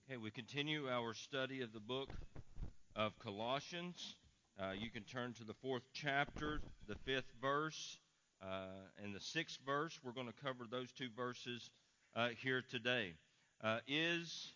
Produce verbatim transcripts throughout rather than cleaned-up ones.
Okay, we continue our study of the book of Colossians. Uh, you can turn to the fourth chapter, the fifth verse, uh, and the sixth verse. We're going to cover those two verses uh, here today. Uh, is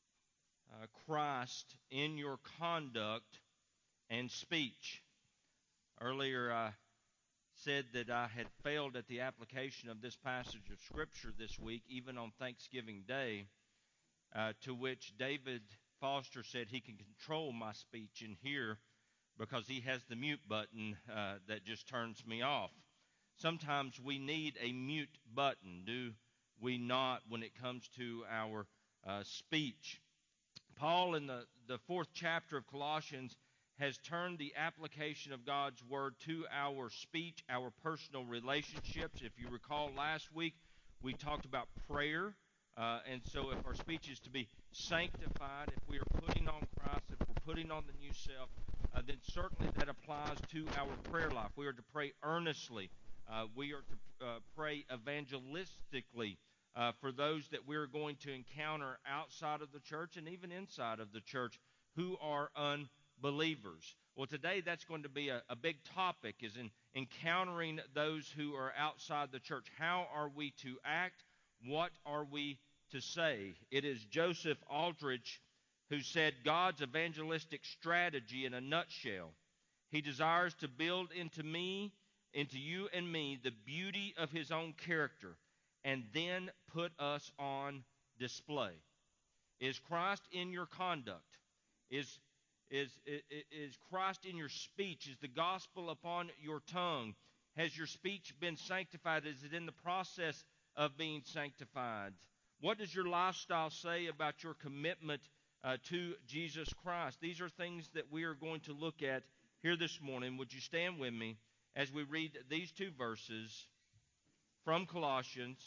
uh, Christ in your conduct and speech? Earlier I said that I had failed at the application of this passage of Scripture this week, even on Thanksgiving Day. Uh, to which David Foster said he can control my speech in here because he has the mute button uh, that just turns me off. Sometimes we need a mute button, do we not, when it comes to our uh, speech? Paul, in the, the fourth chapter of Colossians, has turned the application of God's Word to our speech, our personal relationships. If you recall last week, we talked about prayer. Uh, and so if our speech is to be sanctified, if we are putting on Christ, if we're putting on the new self, uh, then certainly that applies to our prayer life. We are to pray earnestly. Uh, we are to uh, pray evangelistically uh, for those that we're going to encounter outside of the church and even inside of the church who are unbelievers. Well, today that's going to be a, a big topic, is in encountering those who are outside the church. How are we to act? What are we to say? It is Joseph Aldrich who said God's evangelistic strategy in a nutshell. He desires to build into me, into you and me, the beauty of His own character and then put us on display. Is Christ in your conduct? Is, is, is Christ in your speech? Is the gospel upon your tongue? Has your speech been sanctified? Is it in the process of being sanctified? What does your lifestyle say about your commitment uh, to Jesus Christ? These are things that we are going to look at here this morning. Would you stand with me as we read these two verses from Colossians?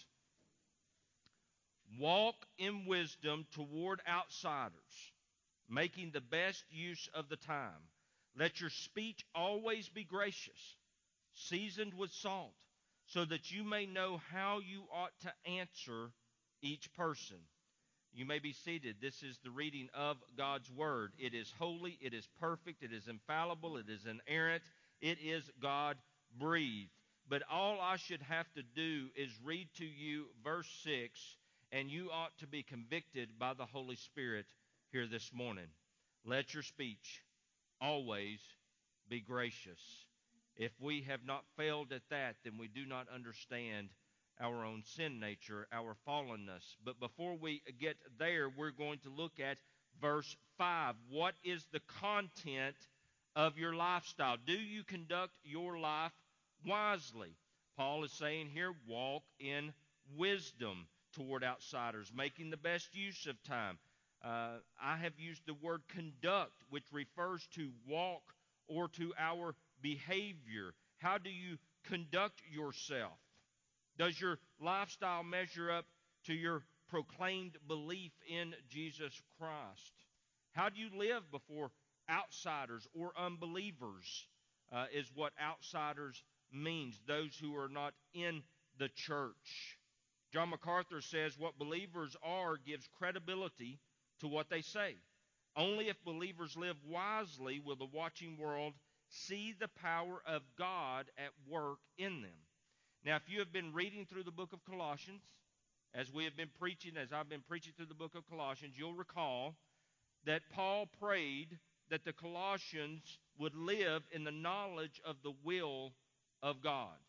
Walk in wisdom toward outsiders, making the best use of the time. Let your speech always be gracious, seasoned with salt, so that you may know how you ought to answer each person. You may be seated. This is the reading of God's Word. It is holy, it is perfect, it is infallible, it is inerrant, it is God-breathed. But all I should have to do is read to you verse six, and you ought to be convicted by the Holy Spirit here this morning. Let your speech always be gracious. If we have not failed at that, then we do not understand our own sin nature, our fallenness. But before we get there, we're going to look at verse five. What is the content of your lifestyle? Do you conduct your life wisely? Paul is saying here, walk in wisdom toward outsiders, making the best use of time. Uh, I have used the word conduct, which refers to walk or to our behavior. How do you conduct yourself? Does your lifestyle measure up to your proclaimed belief in Jesus Christ? How do you live before outsiders or unbelievers uh, is what outsiders means, those who are not in the church. John MacArthur says what believers are gives credibility to what they say. Only if believers live wisely will the watching world see the power of God at work in them. Now, if you have been reading through the book of Colossians, as we have been preaching, as I've been preaching through the book of Colossians, you'll recall that Paul prayed that the Colossians would live in the knowledge of the will of God.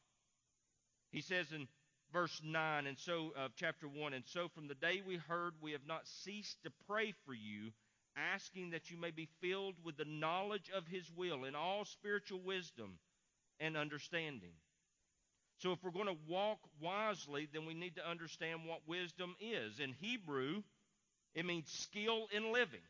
He says in verse nine and so of chapter one, and so from the day we heard, we have not ceased to pray for you, asking that you may be filled with the knowledge of His will in all spiritual wisdom and understanding. So if we're going to walk wisely, then we need to understand what wisdom is. In Hebrew, it means skill in living.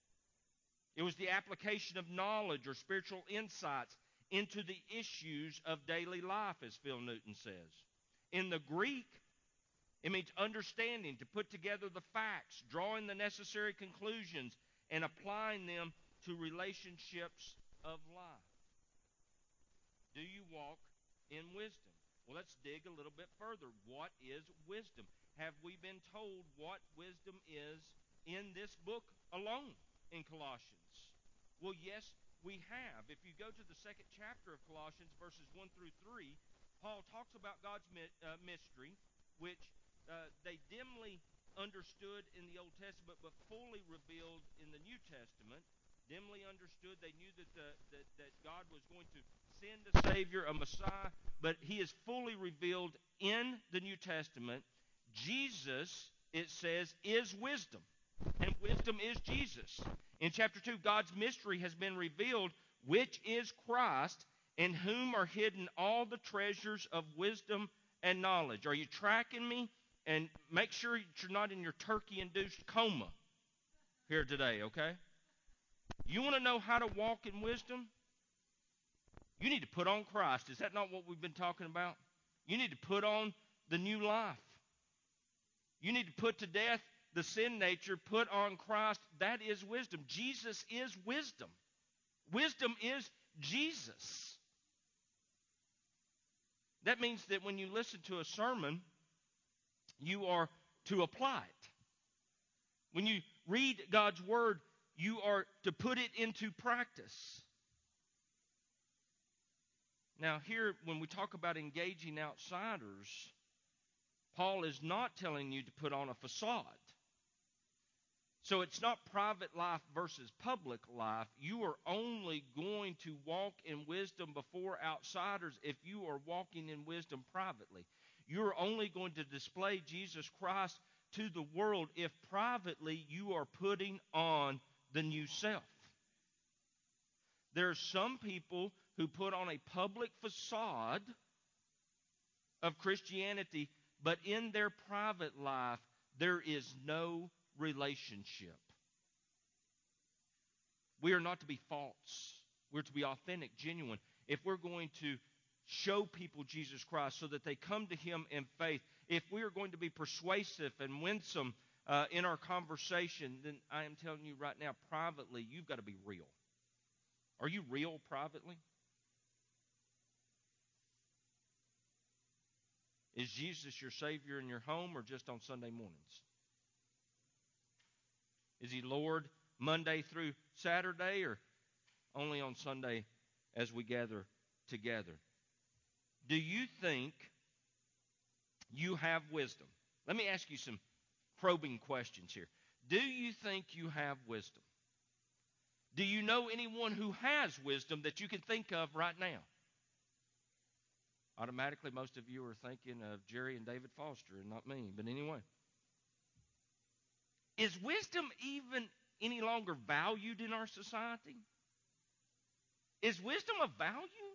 It was the application of knowledge or spiritual insights into the issues of daily life, as Phil Newton says. In the Greek, it means understanding, to put together the facts, drawing the necessary conclusions, and applying them to relationships of life. Do you walk in wisdom? Well, let's dig a little bit further. What is wisdom? Have we been told what wisdom is in this book alone in Colossians? Well, yes, we have. If you go to the second chapter of Colossians, verses one through three, Paul talks about God's uh, mystery, which uh, they dimly understood in the Old Testament, but fully revealed in the New Testament. Dimly understood, they knew that, the, that, that God was going to send a Savior, a Messiah, but He is fully revealed in the New Testament. Jesus, it says, is wisdom, and wisdom is Jesus. In chapter two, God's mystery has been revealed, which is Christ, in whom are hidden all the treasures of wisdom and knowledge. Are you tracking me? And make sure you're not in your turkey-induced coma here today, okay? You want to know how to walk in wisdom? You need to put on Christ. Is that not what we've been talking about? You need to put on the new life. You need to put to death the sin nature, put on Christ. That is wisdom. Jesus is wisdom. Wisdom is Jesus. That means that when you listen to a sermon, you are to apply it. When you read God's Word, you are to put it into practice. Now here, when we talk about engaging outsiders, Paul is not telling you to put on a facade. So it's not private life versus public life. You are only going to walk in wisdom before outsiders if you are walking in wisdom privately. You're only going to display Jesus Christ to the world if privately you are putting on the new self. There are some people who put on a public facade of Christianity, but in their private life, there is no relationship. We are not to be false. We're to be authentic, genuine. If we're going to show people Jesus Christ so that they come to Him in faith, if we are going to be persuasive and winsome uh, in our conversation, then I am telling you right now, privately, you've got to be real. Are you real privately? Is Jesus your Savior in your home or just on Sunday mornings? Is He Lord Monday through Saturday or only on Sunday as we gather together? Do you think you have wisdom? Let me ask you some probing questions here. Do you think you have wisdom? Do you know anyone who has wisdom that you can think of right now? Automatically, most of you are thinking of Jerry and David Foster and not me. But anyway. Is wisdom even any longer valued in our society? Is wisdom of value?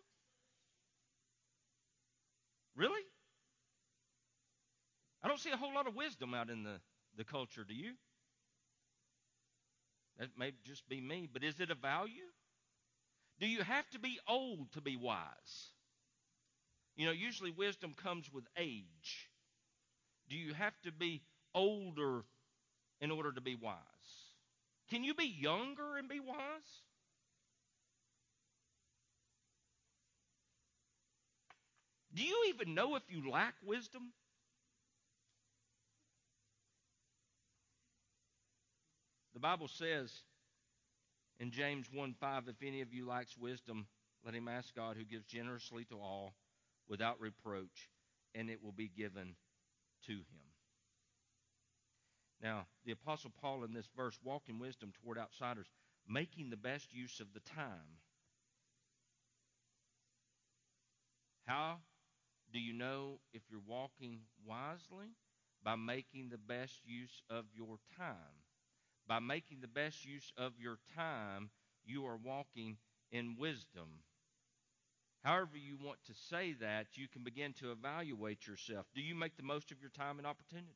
Really? I don't see a whole lot of wisdom out in the, the culture, do you? That may just be me, but is it a value? Do you have to be old to be wise? You know, usually wisdom comes with age. Do you have to be older in order to be wise? Can you be younger and be wise? Do you even know if you lack wisdom? The Bible says in James one five, if any of you lacks wisdom, let him ask God, who gives generously to all without reproach, and it will be given to him. Now, the Apostle Paul in this verse, walk in wisdom toward outsiders, making the best use of the time. How do you know if you're walking wisely? By making the best use of your time. By making the best use of your time, you are walking in wisdom. However you want to say that, you can begin to evaluate yourself. Do you make the most of your time and opportunities?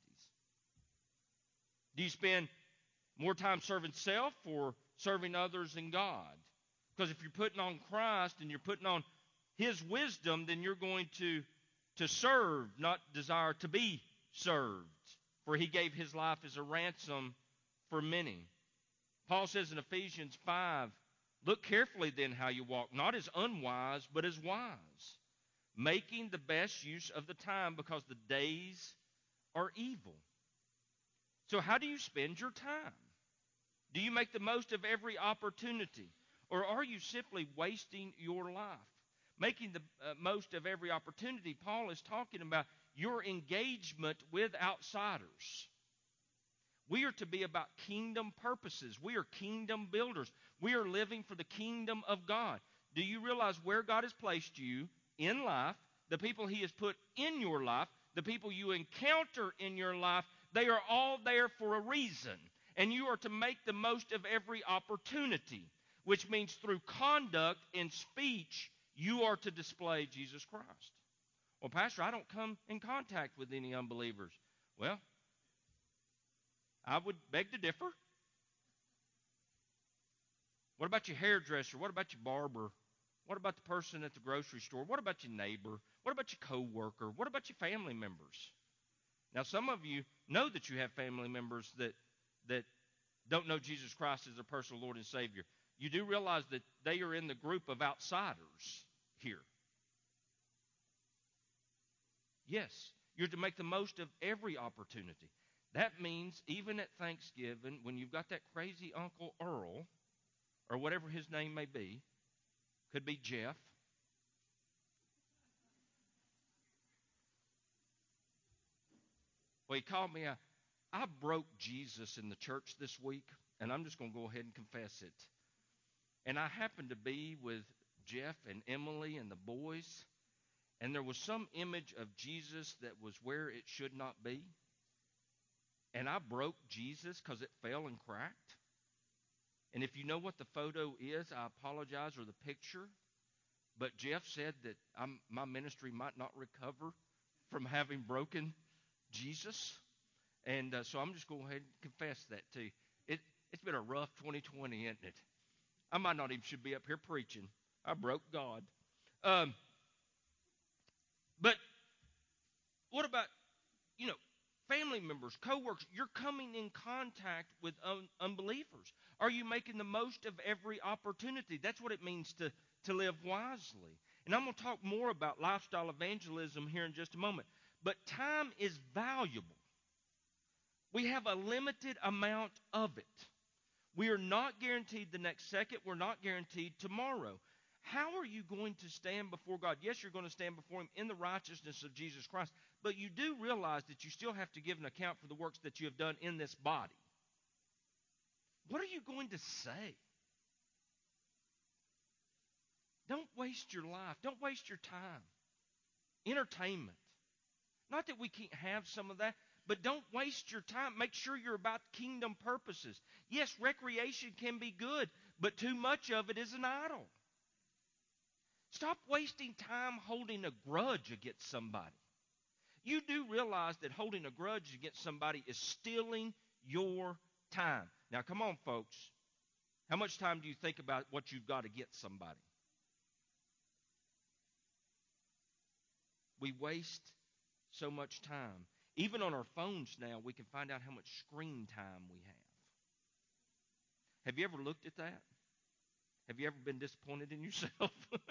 Do you spend more time serving self or serving others and God? Because if you're putting on Christ and you're putting on His wisdom, then you're going to, to serve, not desire to be served. For He gave His life as a ransom for many. Paul says in Ephesians five, look carefully then how you walk, not as unwise, but as wise, making the best use of the time because the days are evil. So how do you spend your time? Do you make the most of every opportunity? Or are you simply wasting your life? Making the uh, most of every opportunity, Paul is talking about your engagement with outsiders. We are to be about kingdom purposes. We are kingdom builders. We are living for the kingdom of God. Do you realize where God has placed you in life, the people He has put in your life, the people you encounter in your life, they are all there for a reason. And you are to make the most of every opportunity, which means through conduct and speech, you are to display Jesus Christ. Well, Pastor, I don't come in contact with any unbelievers. Well, I would beg to differ. What about your hairdresser? What about your barber? What about the person at the grocery store? What about your neighbor? What about your coworker? What about your family members? Now, some of you know that you have family members that that don't know Jesus Christ as their personal Lord and Savior. You do realize that they are in the group of outsiders here. Yes, you're to make the most of every opportunity. That means even at Thanksgiving, when you've got that crazy Uncle Earl, or whatever his name may be, could be Jeff. Well, he called me. I, I broke Jesus in the church this week, and I'm just going to go ahead and confess it. And I happened to be with Jeff and Emily and the boys, and there was some image of Jesus that was where it should not be. And I broke Jesus because it fell and cracked. And if you know what the photo is, I apologize, or the picture. But Jeff said that I'm, my ministry might not recover from having broken Jesus. And uh, so I'm just going to go ahead and confess that to you. It, it's been a rough twenty twenty, isn't it? I might not even should be up here preaching. I broke God. Um, but what about, you know, family members, coworkers? You're coming in contact with un- unbelievers. Are you making the most of every opportunity? That's what it means to, to live wisely. And I'm going to talk more about lifestyle evangelism here in just a moment. But time is valuable. We have a limited amount of it. We are not guaranteed the next second. We're not guaranteed tomorrow. How are you going to stand before God? Yes, you're going to stand before Him in the righteousness of Jesus Christ, but you do realize that you still have to give an account for the works that you have done in this body. What are you going to say? Don't waste your life. Don't waste your time. Entertainment. Not that we can't have some of that, but don't waste your time. Make sure you're about kingdom purposes. Yes, recreation can be good, but too much of it is an idol. Stop wasting time holding a grudge against somebody. You do realize that holding a grudge against somebody is stealing your time. Now, come on, folks. How much time do you think about what you've got against somebody? We waste so much time. Even on our phones now, we can find out how much screen time we have. Have you ever looked at that? Have you ever been disappointed in yourself?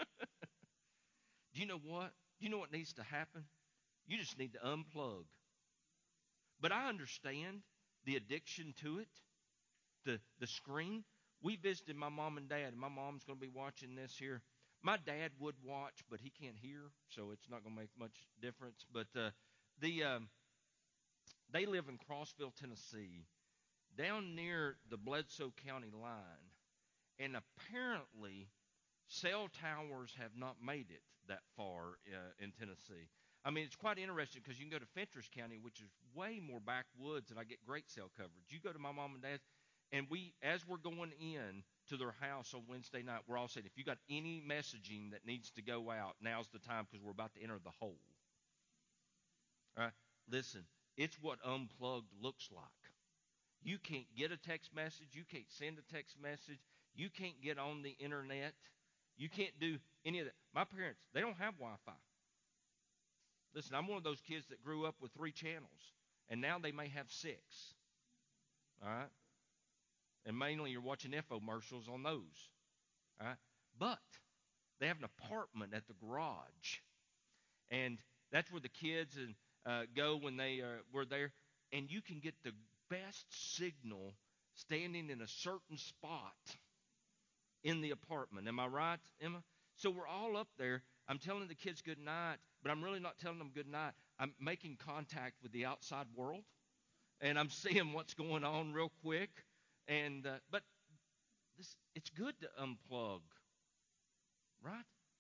Do you know what? Do you know what needs to happen? You just need to unplug. But I understand the addiction to it, the, the screen. We visited my mom and dad, and my mom's going to be watching this here. My dad would watch, but he can't hear, so it's not going to make much difference. But uh, the um, they live in Crossville, Tennessee, down near the Bledsoe County line. And apparently, cell towers have not made it that far uh, in Tennessee. I mean, it's quite interesting because you can go to Fentress County, which is way more backwoods, and I get great cell coverage. You go to my mom and dad's, and we, as we're going in to their house on Wednesday night, we're all saying, if you got any messaging that needs to go out, now's the time because we're about to enter the hole. All right? Listen, it's what unplugged looks like. You can't get a text message. You can't send a text message. You can't get on the internet. You can't do any of that. My parents, they don't have Wi-Fi. Listen, I'm one of those kids that grew up with three channels, and now they may have six. All right? And mainly you're watching infomercials on those. All right? But they have an apartment at the garage, and that's where the kids and uh, go when they uh, were there. And you can get the best signal standing in a certain spot in the apartment. Am I right, Emma? So we're all up there. I'm telling the kids good night, but I'm really not telling them good night. I'm making contact with the outside world, and I'm seeing what's going on real quick. And uh, but this, it's good to unplug, right?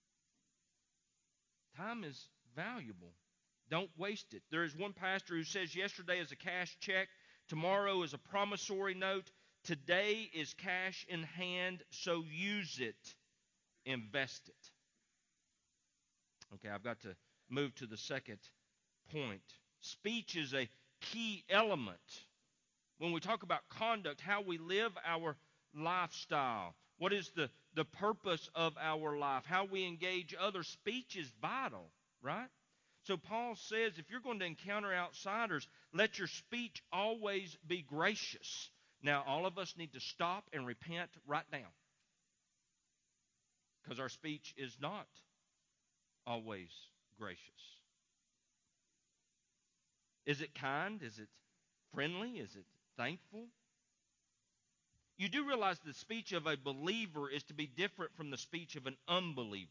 Time is valuable. Don't waste it. There is one pastor who says yesterday is a cash check, tomorrow is a promissory note, today is cash in hand, so use it, invest it. Okay, I've got to move to the second point. Speech is a key element when we talk about conduct, how we live our lifestyle. What is the, the purpose of our life? How we engage others. Speech is vital, right? So Paul says if you're going to encounter outsiders, let your speech always be gracious. Now, all of us need to stop and repent right now, because our speech is not always gracious. Is it kind? Is it friendly? Is it thankful? You do realize the speech of a believer is to be different from the speech of an unbeliever.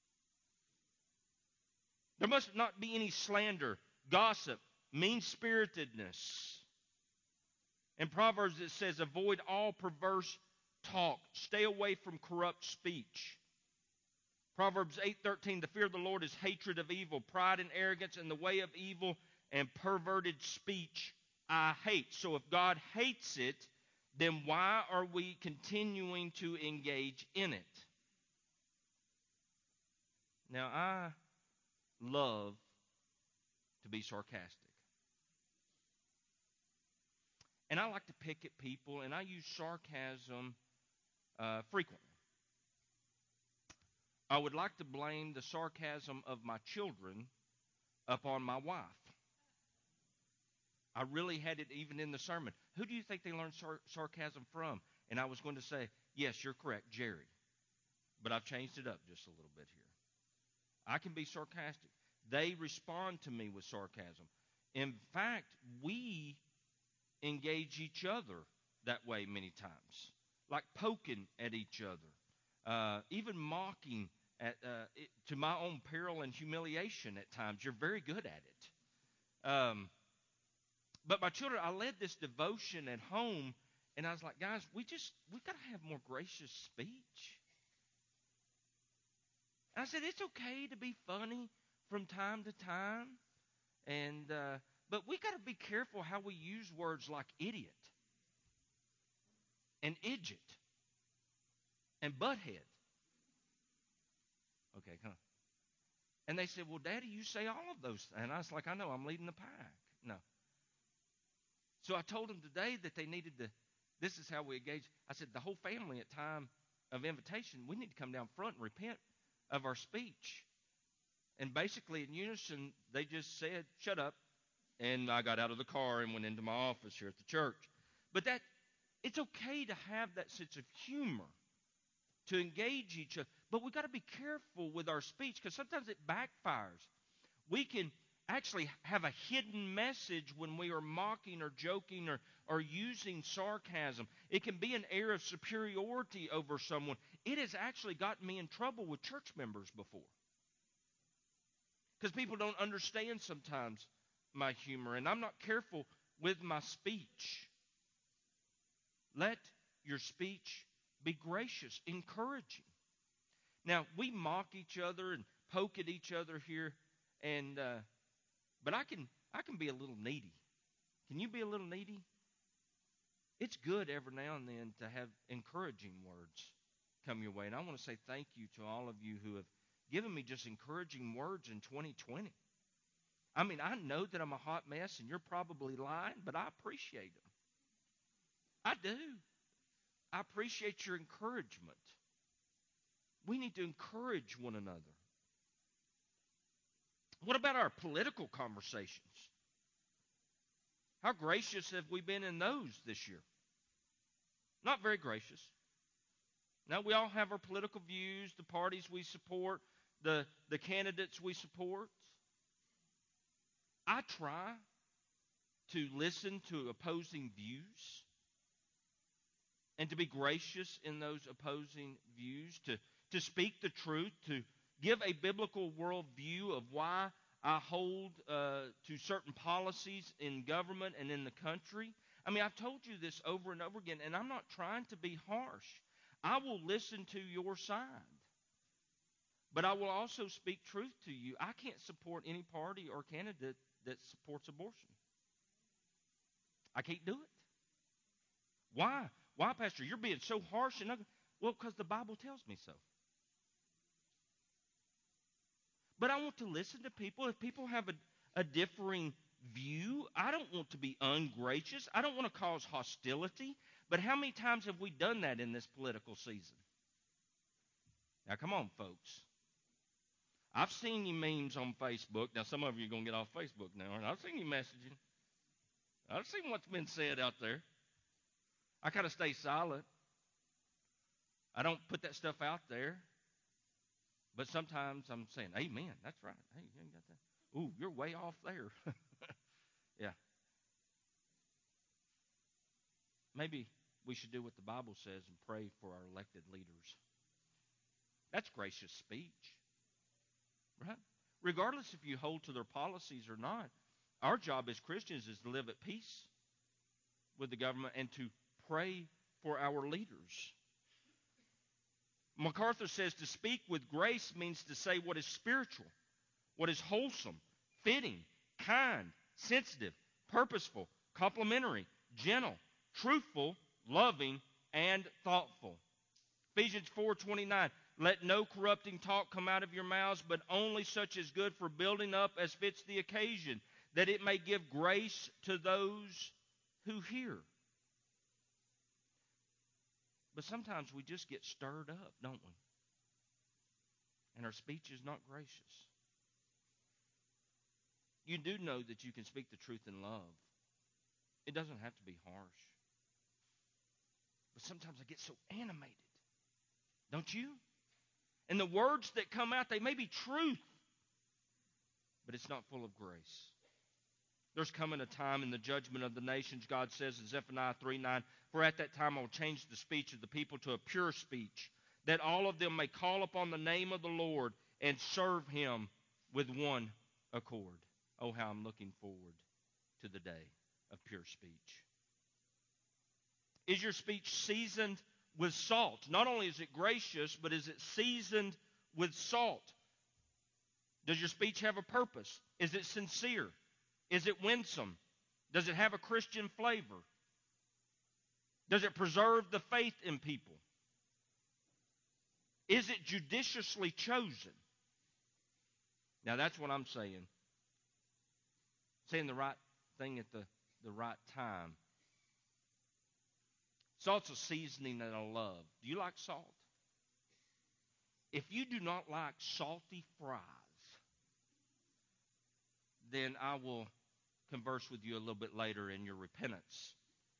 There must not be any slander, gossip, mean-spiritedness. In Proverbs it says, avoid all perverse talk. Stay away from corrupt speech. Proverbs eight thirteen, the fear of the Lord is hatred of evil, pride and arrogance in the way of evil, and perverted speech I hate. So if God hates it, then why are we continuing to engage in it? Now, I love to be sarcastic. And I like to pick at people, and I use sarcasm uh, frequently. I would like to blame the sarcasm of my children upon my wife. I really had it even in the sermon. Who do you think they learned sar- sarcasm from? And I was going to say, yes, you're correct, Jerry. But I've changed it up just a little bit here. I can be sarcastic. They respond to me with sarcasm. In fact, we engage each other that way many times, like poking at each other, uh, even mocking at, uh, it, to my own peril and humiliation at times. You're very good at it. Um, but my children, I led this devotion at home, and I was like, guys, we just, we've got to have more gracious speech. And I said, it's okay to be funny from time to time, and uh, but we got to be careful how we use words like idiot and idjit and butthead. Okay, come on. And they said, well, Daddy, you say all of those. And I was like, I know, I'm leading the pack. No. So I told them today that they needed to, this is how we engage. I said, the whole family at time of invitation, we need to come down front and repent of our speech. And basically in unison, they just said, shut up. And I got out of the car and went into my office here at the church. But that, it's okay to have that sense of humor, to engage each other. But we've got to be careful with our speech, because sometimes it backfires. We can actually have a hidden message when we are mocking or joking or, or using sarcasm. It can be an air of superiority over someone. It has actually gotten me in trouble with church members before, because people don't understand sometimes my humor, and I'm not careful with my speech. Let your speech be gracious, encouraging. Now, we mock each other and poke at each other here, and uh, but I can I can be a little needy. Can you be a little needy? It's good every now and then to have encouraging words come your way, and I want to say thank you to all of you who have given me just encouraging words in twenty twenty. I mean, I know that I'm a hot mess, and you're probably lying, but I appreciate them. I do. I appreciate your encouragement. We need to encourage one another. What about our political conversations? How gracious have we been in those this year? Not very gracious. Now, we all have our political views, the parties we support, the, the candidates we support. I try. to listen to opposing views and to be gracious in those opposing views, to, to speak the truth, to give a biblical worldview of why I hold uh, to certain policies in government and in the country. I mean, I've told you this over and over again, and I'm not trying to be harsh. I will listen to your side, but I will also speak truth to you. I can't support any party or candidate that supports abortion. I can't do it. Why? Why, Pastor? You're being so harsh and ugly. Well, because the Bible tells me so. But I want to listen to people. If people have a, a differing view, I don't want to be ungracious. I don't want to cause hostility. But how many times have we done that in this political season? Now, come on, folks. I've seen you memes on Facebook. Now, some of you are going to get off Facebook now. And I've seen you messaging. I've seen what's been said out there. I kind of stay silent. I don't put that stuff out there. But sometimes I'm saying, amen, that's right. Hey, you ain't got that. Ooh, you're way off there. Yeah. Maybe we should do what the Bible says and pray for our elected leaders. That's gracious speech, right? Regardless if you hold to their policies or not, our job as Christians is to live at peace with the government and to pray for our leaders. MacArthur says to speak with grace means to say what is spiritual, what is wholesome, fitting, kind, sensitive, purposeful, complimentary, gentle, truthful, loving, and thoughtful. Ephesians four twenty-nine, let no corrupting talk come out of your mouths, but only such as good for building up as fits the occasion, that it may give grace to those who hear. But sometimes we just get stirred up, don't we? And our speech is not gracious. You do know that you can speak the truth in love. It doesn't have to be harsh. But sometimes I get so animated. Don't you? And the words that come out, they may be truth, but it's not full of grace. There's coming a time in the judgment of the nations, God says in Zephaniah three nine, for at that time I will change the speech of the people to a pure speech, that all of them may call upon the name of the Lord and serve him with one accord. Oh, how I'm looking forward to the day of pure speech. Is your speech seasoned with salt? Not only is it gracious, but is it seasoned with salt? Does your speech have a purpose? Is it sincere? Is it winsome? Does it have a Christian flavor? Does it preserve the faith in people? Is it judiciously chosen? Now that's what I'm saying. Saying the right thing at the, the right time. Salt's a seasoning that I love. Do you like salt? If you do not like salty fries, then I will converse with you a little bit later in your repentance.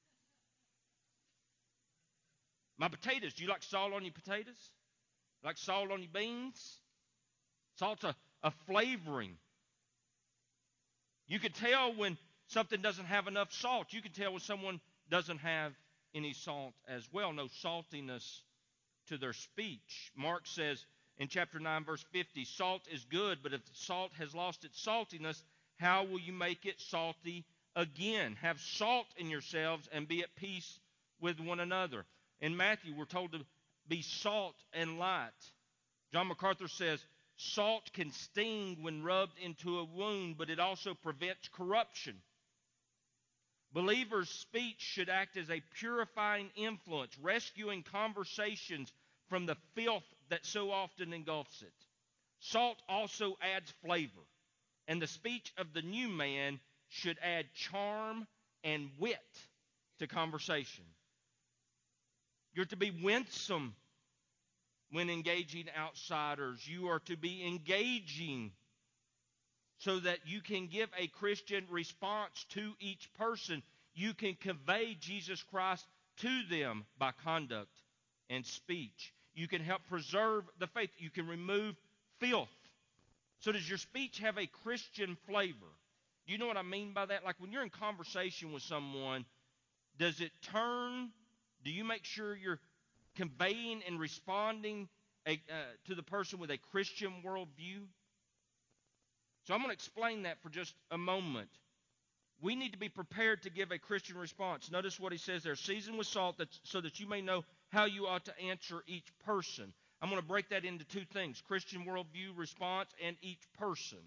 My potatoes, do you like salt on your potatoes? Like salt on your beans? Salt's a, a flavoring. You can tell when something doesn't have enough salt. You can tell when someone doesn't have any salt as well. No saltiness to their speech. Mark says in chapter nine, verse fifty, salt is good, but if the salt has lost its saltiness, how will you make it salty again? Have salt in yourselves and be at peace with one another. In Matthew, we're told to be salt and light. John MacArthur says, salt can sting when rubbed into a wound, but it also prevents corruption. Believers' speech should act as a purifying influence, rescuing conversations from the filth that so often engulfs it. Salt also adds flavor, and the speech of the new man should add charm and wit to conversation. You're to be winsome when engaging outsiders. You are to be engaging so that you can give a Christian response to each person. You can convey Jesus Christ to them by conduct and speech. You can help preserve the faith. You can remove filth. So does your speech have a Christian flavor? Do you know what I mean by that? Like when you're in conversation with someone, does it turn, do you make sure you're conveying and responding a, uh, to the person with a Christian worldview? So I'm going to explain that for just a moment. We need to be prepared to give a Christian response. Notice what he says there. Season with salt that, so that you may know how you ought to answer each person. I'm going to break that into two things. Christian worldview response and each person.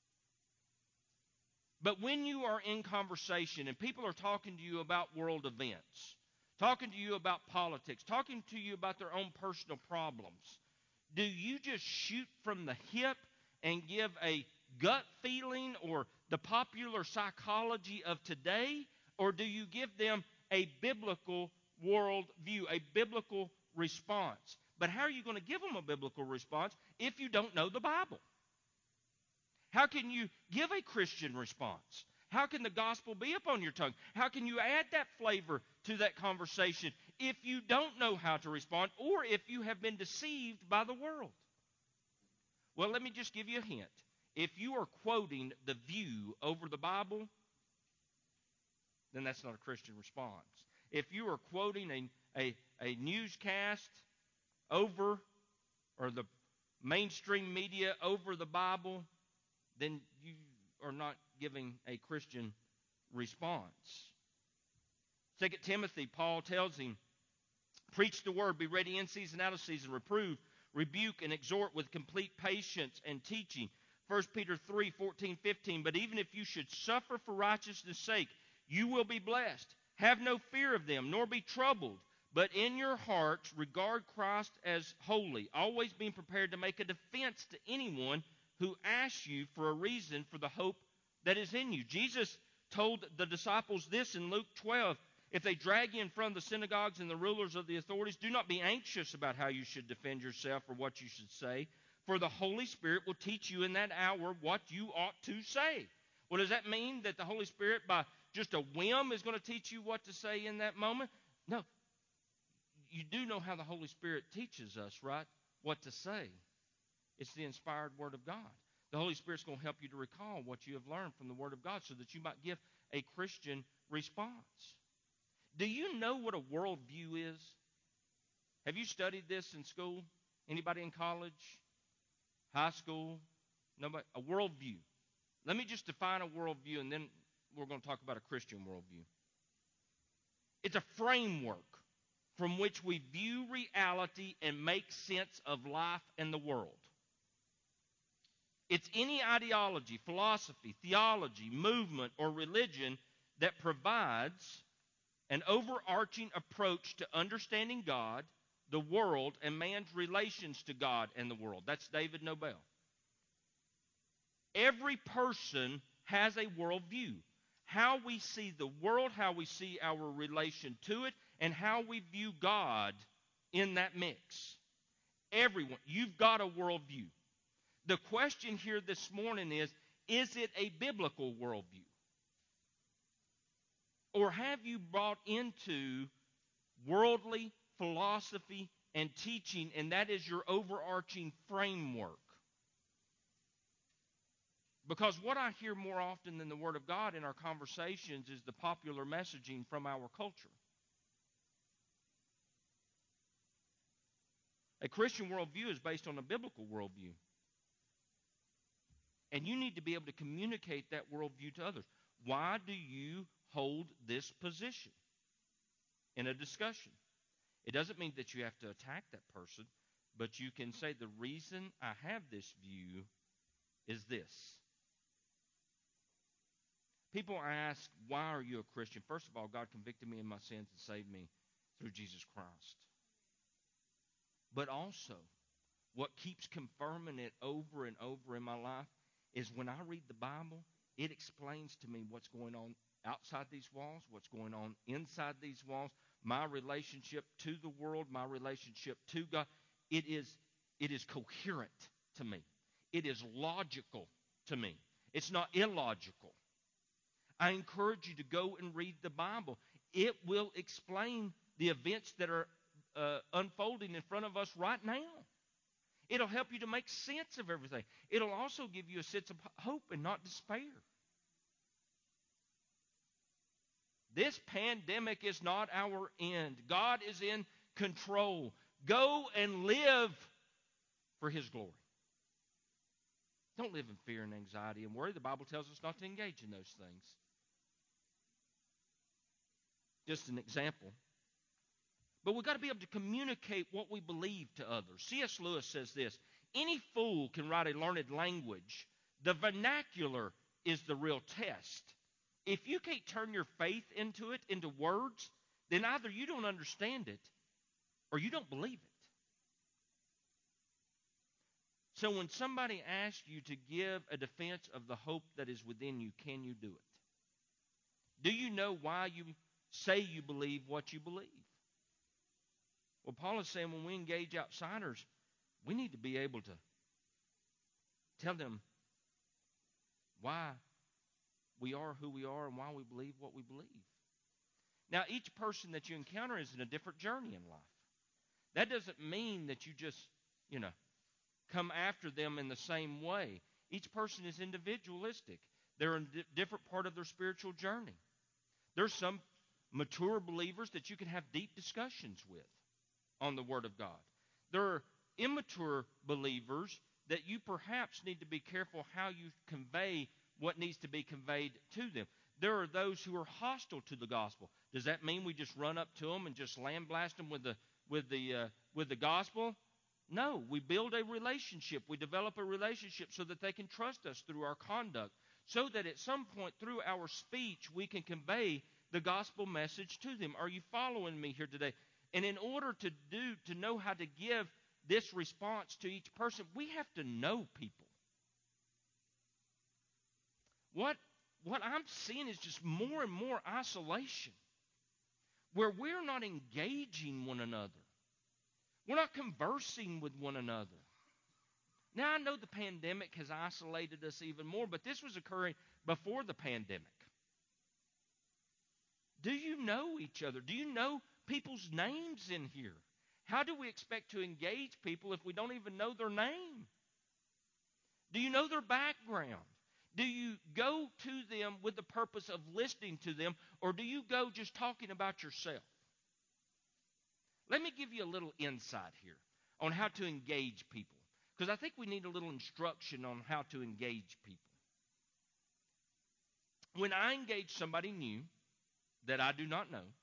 But when you are in conversation and people are talking to you about world events, talking to you about politics, talking to you about their own personal problems, do you just shoot from the hip and give a gut feeling or the popular psychology of today, or do you give them a biblical world view, a biblical response? But how are you going to give them a biblical response if you don't know the Bible? How can you give a Christian response? How can the gospel be upon your tongue? How can you add that flavor to that conversation if you don't know how to respond or if you have been deceived by the world? Well, let me just give you a hint. If you are quoting the view over the Bible, then that's not a Christian response. If you are quoting a, a, a newscast over, or the mainstream media over the Bible, then you are not giving a Christian response. Second Timothy, Paul tells him, preach the word, be ready in season, out of season, reprove, rebuke, and exhort with complete patience and teaching. First Peter three, fourteen, fifteen, but even if you should suffer for righteousness' sake, you will be blessed. Have no fear of them, nor be troubled, but in your hearts regard Christ as holy, always being prepared to make a defense to anyone who asks you for a reason for the hope that is in you. Jesus told the disciples this in Luke twelve, if they drag you in front of the synagogues and the rulers of the authorities, do not be anxious about how you should defend yourself or what you should say, for the Holy Spirit will teach you in that hour what you ought to say. Well, does that mean that the Holy Spirit, by just a whim, is going to teach you what to say in that moment? No. You do know how the Holy Spirit teaches us, right? What to say. It's the inspired Word of God. The Holy Spirit's going to help you to recall what you have learned from the Word of God so that you might give a Christian response. Do you know what a worldview is? Have you studied this in school? Anybody in college? High school? Nobody? A worldview. Let me just define a worldview, and then we're going to talk about a Christian worldview. It's a framework from which we view reality and make sense of life and the world. It's any ideology, philosophy, theology, movement, or religion that provides an overarching approach to understanding God, the world, and man's relations to God and the world. That's David Nobel. Every person has a worldview. How we see the world, how we see our relation to it, and how we view God in that mix. Everyone, you've got a worldview. The question here this morning is, is it a biblical worldview? Or have you brought into worldly philosophy and teaching, and that is your overarching framework? Because what I hear more often than the Word of God in our conversations is the popular messaging from our culture. A Christian worldview is based on a biblical worldview. And you need to be able to communicate that worldview to others. Why do you hold this position in a discussion? It doesn't mean that you have to attack that person, but you can say, the reason I have this view is this. People ask, why are you a Christian? First of all, God convicted me of my sins and saved me through Jesus Christ. But also, what keeps confirming it over and over in my life is when I read the Bible, it explains to me what's going on outside these walls, what's going on inside these walls, my relationship to the world, my relationship to God. It is, it is coherent to me. It is logical to me. It's not illogical. I encourage you to go and read the Bible. It will explain the events that are uh, unfolding in front of us right now. It'll help you to make sense of everything. It'll also give you a sense of hope and not despair. This pandemic is not our end. God is in control. Go and live for His glory. Don't live in fear and anxiety and worry. The Bible tells us not to engage in those things. Just an example. But we've got to be able to communicate what we believe to others. C S Lewis says this: any fool can write a learned language. The vernacular is the real test. If you can't turn your faith into it, into words, then either you don't understand it or you don't believe it. So when somebody asks you to give a defense of the hope that is within you, can you do it? Do you know why you say you believe what you believe? Well, Paul is saying when we engage outsiders, we need to be able to tell them why we are who we are and why we believe what we believe. Now, each person that you encounter is in a different journey in life. That doesn't mean that you just, you know, come after them in the same way. Each person is individualistic. They're in a different part of their spiritual journey. There's some mature believers that you can have deep discussions with on the Word of God. There are immature believers that you perhaps need to be careful how you convey what needs to be conveyed to them. There are those who are hostile to the gospel. Does that mean we just run up to them and just lambaste them with the with the uh, with the gospel? No, we build a relationship. We develop a relationship so that they can trust us through our conduct, so that at some point through our speech we can convey the gospel message to them. Are you following me here today? And in order to do to know how to give this response to each person, we have to know people. What what I'm seeing is just more and more isolation, where we're not engaging one another. We're not conversing with one another. Now, I know the pandemic has isolated us even more, but this was occurring before the pandemic. Do you know each other? Do you know people's names in here? How do we expect to engage people if we don't even know their name? Do you know their background? Do you go to them with the purpose of listening to them, or do you go just talking about yourself? Let me give you a little insight here on how to engage people, because I think we need a little instruction on how to engage people. When I engage somebody new that I do not know,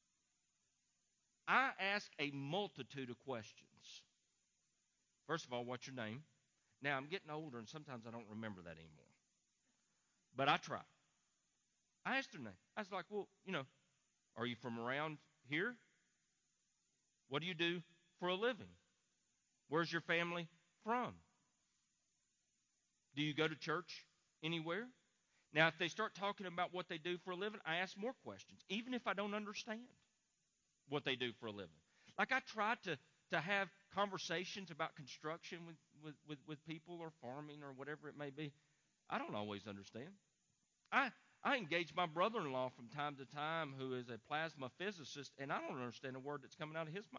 I ask a multitude of questions. First of all, what's your name? Now, I'm getting older, and sometimes I don't remember that anymore. But I try. I asked her name. I was like, well, you know, are you from around here? What do you do for a living? Where's your family from? Do you go to church anywhere? Now, if they start talking about what they do for a living, I ask more questions, even if I don't understand what they do for a living. Like I try to, to have conversations about construction with, with, with, with people or farming or whatever it may be. I don't always understand. I I engage my brother-in-law from time to time who is a plasma physicist, and I don't understand a word that's coming out of his mouth.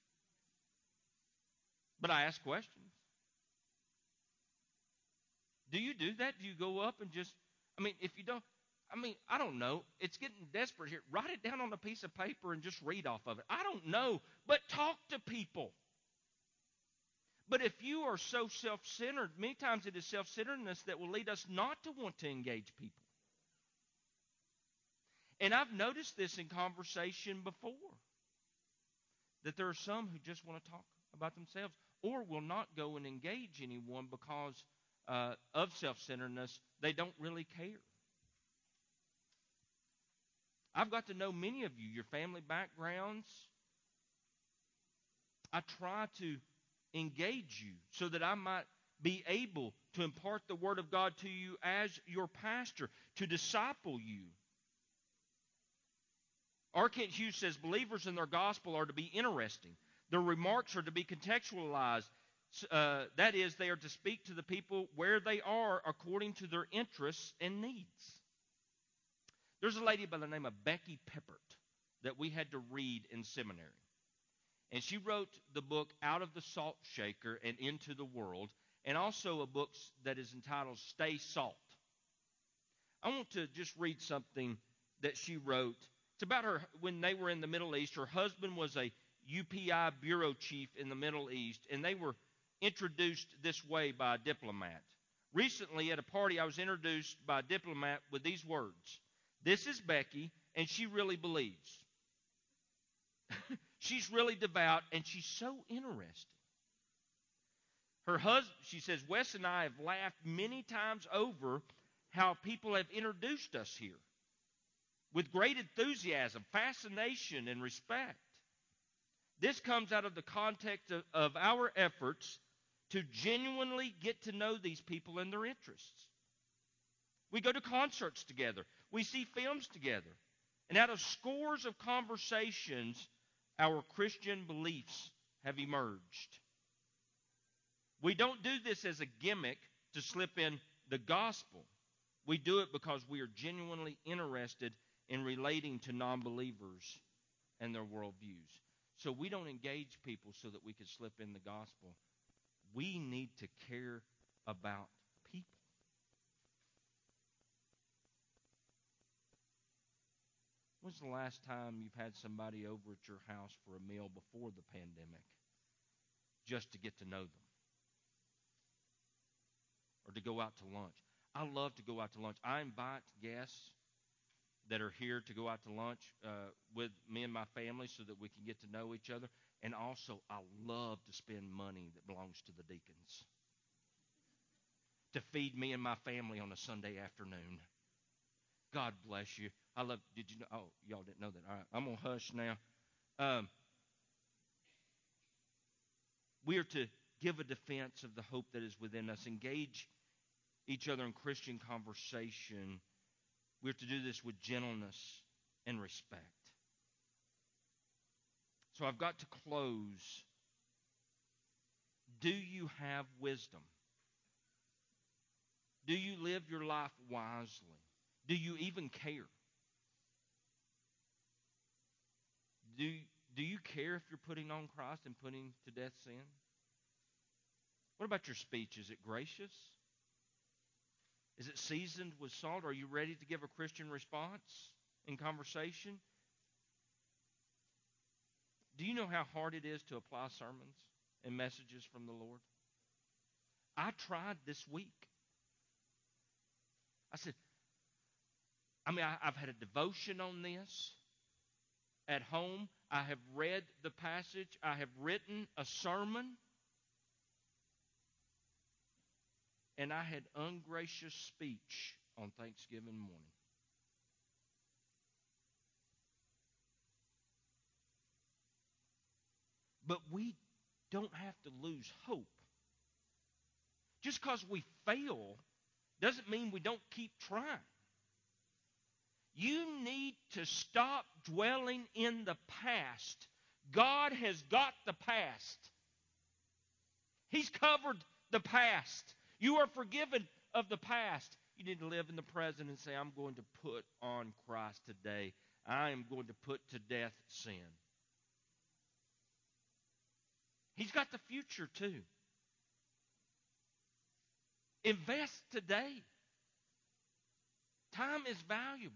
But I ask questions. Do you do that? Do you go up and just, I mean, if you don't, I mean, I don't know. It's getting desperate here. Write it down on a piece of paper and just read off of it. I don't know, but talk to people. But if you are so self-centered, many times it is self-centeredness that will lead us not to want to engage people. And I've noticed this in conversation before, that there are some who just want to talk about themselves or will not go and engage anyone because uh, of self-centeredness. They don't really care. I've got to know many of you, your family backgrounds. I try to engage you so that I might be able to impart the Word of God to you as your pastor, to disciple you. R. Kent Hughes says believers in their gospel are to be interesting. Their remarks are to be contextualized. Uh, that is, they are to speak to the people where they are according to their interests and needs. There's a lady by the name of Becky Peppert that we had to read in seminary. And she wrote the book Out of the Salt Shaker and Into the World, and also a book that is entitled Stay Salt. I want to just read something that she wrote It's about her when they were in the Middle East. Her husband was a U P I bureau chief in the Middle East, and they were introduced this way by a diplomat. Recently, at a party, I was introduced by a diplomat with these words: "This is Becky, and she really believes." She's really devout, and she's so interesting. Her husband, she says, Wes and I have laughed many times over how people have introduced us here with great enthusiasm, fascination, and respect. This comes out of the context of, of our efforts to genuinely get to know these people and their interests. We go to concerts together. We see films together. And out of scores of conversations, our Christian beliefs have emerged. We don't do this as a gimmick to slip in the gospel. We do it because we are genuinely interested in relating to non-believers and their worldviews. So we don't engage people so that we can slip in the gospel. We need to care about people. When's the last time you've had somebody over at your house for a meal before the pandemic just to get to know them? Or to go out to lunch? I love to go out to lunch. I invite guests that are here to go out to lunch uh, with me and my family so that we can get to know each other. And also, I love to spend money that belongs to the deacons to feed me and my family on a Sunday afternoon. God bless you. I love, did you know? Oh, y'all didn't know that. All right, I'm going to hush now. Um, we are to give a defense of the hope that is within us, engage each other in Christian conversation. We're to do this with gentleness and respect. So I've got to close. Do you have wisdom? Do you live your life wisely? Do you even care? Do, do you care if you're putting on Christ and putting to death sin? What about your speech? Is it gracious? Is it seasoned with salt? Are you ready to give a Christian response in conversation? Do you know how hard it is to apply sermons and messages from the Lord? I tried this week. I said, I mean, I, I've had a devotion on this at home. I have read the passage. I have written a sermon. And I had ungracious speech on Thanksgiving morning. But we don't have to lose hope. Just because we fail doesn't mean we don't keep trying. You need to stop dwelling in the past. God has got the past. He's covered the past. You are forgiven of the past. You need to live in the present and say, I'm going to put on Christ today. I am going to put to death sin. He's got the future too. Invest today. Time is valuable.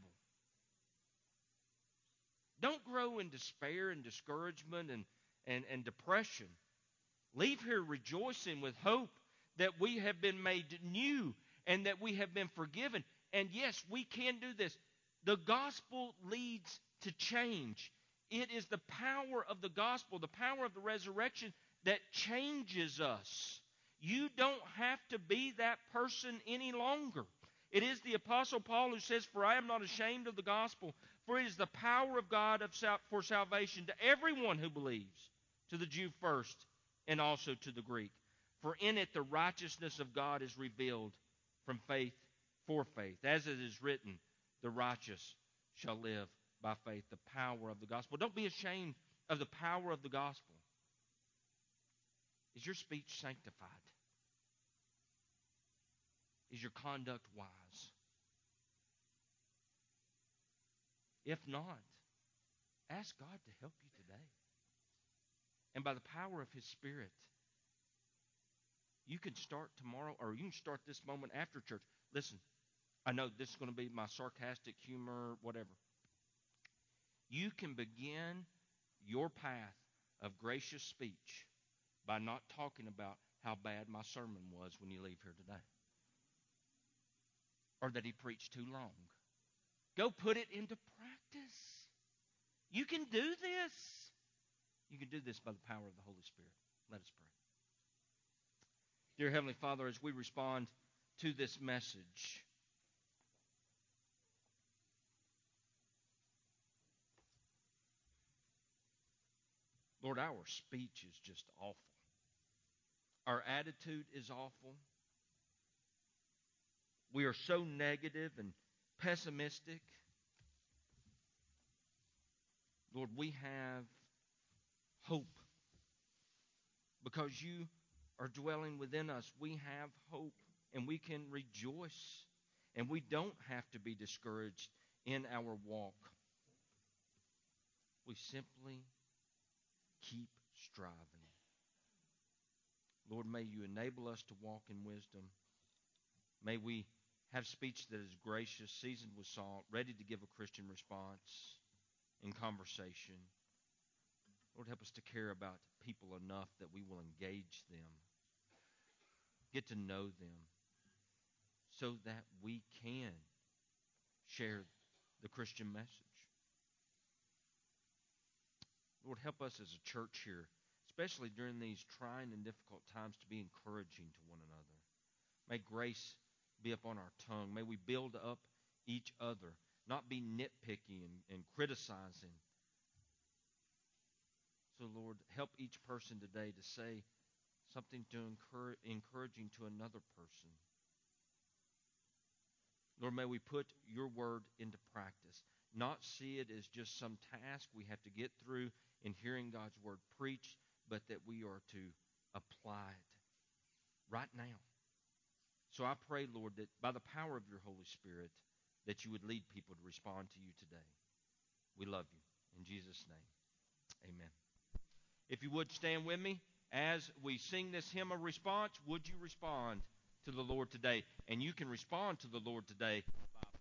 Don't grow in despair and discouragement and, and, and depression. Leave here rejoicing with hope that we have been made new and that we have been forgiven. And yes, we can do this. The gospel leads to change. It is the power of the gospel, the power of the resurrection that changes us. You don't have to be that person any longer. It is the Apostle Paul who says, for I am not ashamed of the gospel, for it is the power of God of sal- for salvation to everyone who believes, to the Jew first and also to the Greek. For in it the righteousness of God is revealed from faith for faith. As it is written, the righteous shall live by faith. The power of the gospel. Don't be ashamed of the power of the gospel. Is your speech sanctified? Is your conduct wise? If not, ask God to help you today. And by the power of His Spirit, you can start tomorrow, or you can start this moment after church. Listen, I know this is going to be my sarcastic humor, whatever. You can begin your path of gracious speech by not talking about how bad my sermon was when you leave here today, or that he preached too long. Go put it into practice. You can do this. You can do this by the power of the Holy Spirit. Let us pray. Dear Heavenly Father, as we respond to this message, Lord, our speech is just awful. Our attitude is awful. We are so negative and pessimistic. Lord, we have hope. Because you are dwelling within us, we have hope and we can rejoice. And we don't have to be discouraged in our walk. We simply keep striving. Lord, may you enable us to walk in wisdom. May we have speech that is gracious, seasoned with salt, ready to give a Christian response in conversation. Lord, help us to care about people enough that we will engage them, get to know them, so that we can share the Christian message. Lord, help us as a church here, especially during these trying and difficult times, to be encouraging to one another. May grace be upon our tongue. May we build up each other, not be nitpicky and, and criticizing. So, Lord, help each person today to say something to encourage, encouraging to another person. Lord, may we put your word into practice, not see it as just some task we have to get through in hearing God's word preached, but that we are to apply it right now. So I pray, Lord, that by the power of your Holy Spirit, that you would lead people to respond to you today. We love you. In Jesus' name, amen. If you would stand with me as we sing this hymn of response, would you respond to the Lord today? And you can respond to the Lord today by